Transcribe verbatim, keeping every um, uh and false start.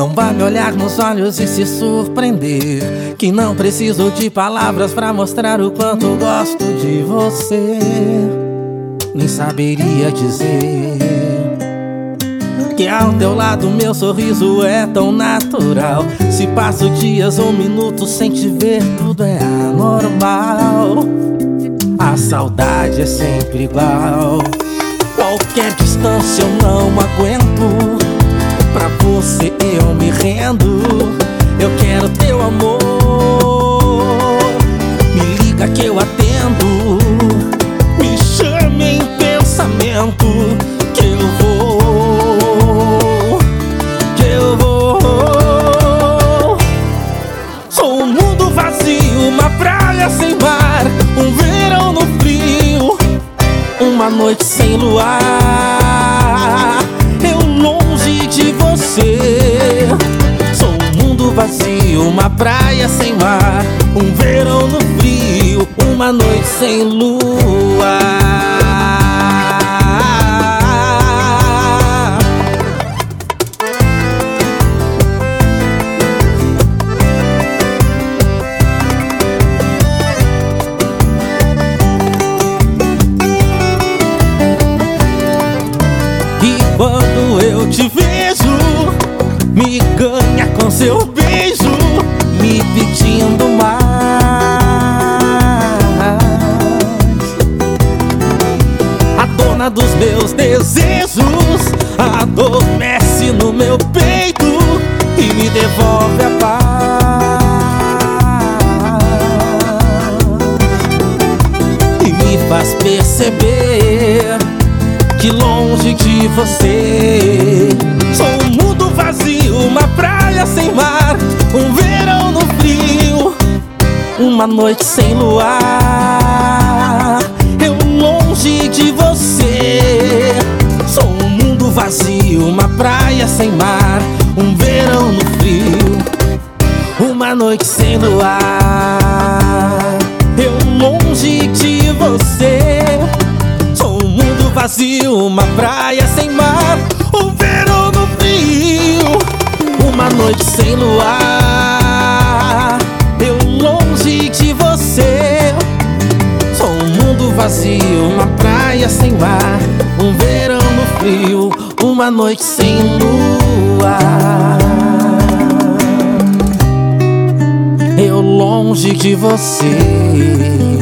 Não vai me olhar nos olhos e se surpreender que não preciso de palavras pra mostrar o quanto gosto de você. Nem saberia dizer que ao teu lado meu sorriso é tão natural. Se passo dias ou minutos sem te ver, tudo é anormal. A saudade é sempre igual. Qualquer distância eu não aguento. Pra você eu me rendo. Eu quero teu amor. Me liga que eu atendo. Me chame em pensamento que eu vou, que eu vou. Sou um mundo vazio, uma praia sem mar, um verão no frio, uma noite sem luar, eu longe de você. Sou um mundo vazio, uma praia sem mar, um verão no frio, uma noite sem luar. Quando eu te vejo, me ganha com seu beijo, me pedindo mais. A dona dos meus desejos adormece no meu peito e me devolve a paz. E me faz perceber que longe de você sou um mundo vazio, uma praia sem mar, um verão no frio, uma noite sem luar, eu longe de você. Sou um mundo vazio, uma praia sem mar, um verão no frio, uma noite sem luar, eu longe de você. Vazio, uma praia sem mar, um verão no frio, uma noite sem luar, eu longe de você. Sou um mundo vazio, uma praia sem mar, um verão no frio, uma noite sem luar, eu longe de você.